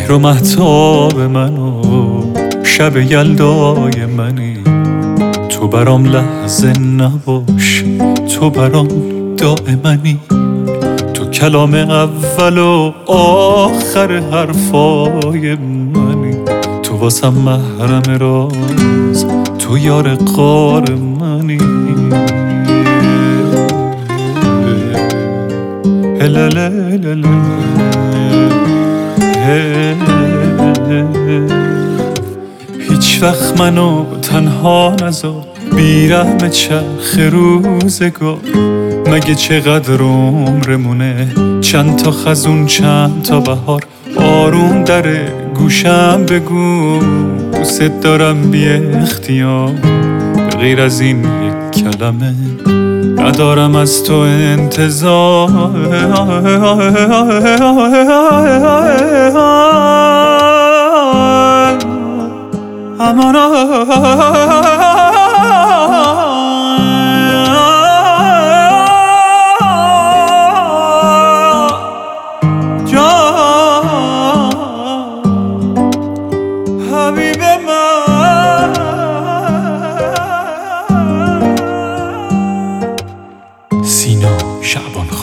مهر و مهتاب منو شب یلدای منی. تو برام لحظه نباش، تو برام دائمنی. تو کلام اول و آخر حرفای منی. تو واسم محرم راز، تو یار غار منی. هیچ وقت منو تنها نذار، بیرحم چرخ روزگار. مگه چقدر عمرمونه، چند تا خزون چند تا بهار. آروم در گوشم بگو دوست دارم بی اختیار. به غیر از این یک کلمه ندارم از تو انتظار. حبیب من سینا شعبان